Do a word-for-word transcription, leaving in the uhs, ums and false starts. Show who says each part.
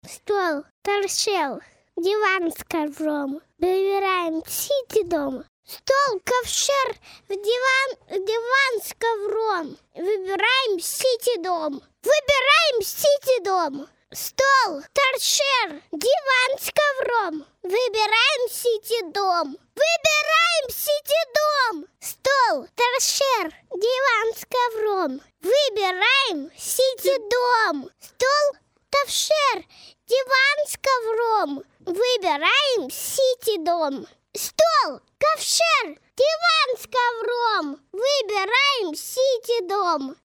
Speaker 1: Стол, торшер, диван с ковром. Выбираем сити дом. Стол, ковшер, в диван, диван с ковром. Выбираем сити дом. Выбираем сити дом. Стол, торшер, диван с ковром. Выбираем сити дом. Выбираем сити дом. Стол, торшер, диван с ковром. Выбираем сити дом. Стол, торшер, диван с ковром. Выбираем сити дом. Стол, ковшер, диван с ковром. Выбираем сити дом.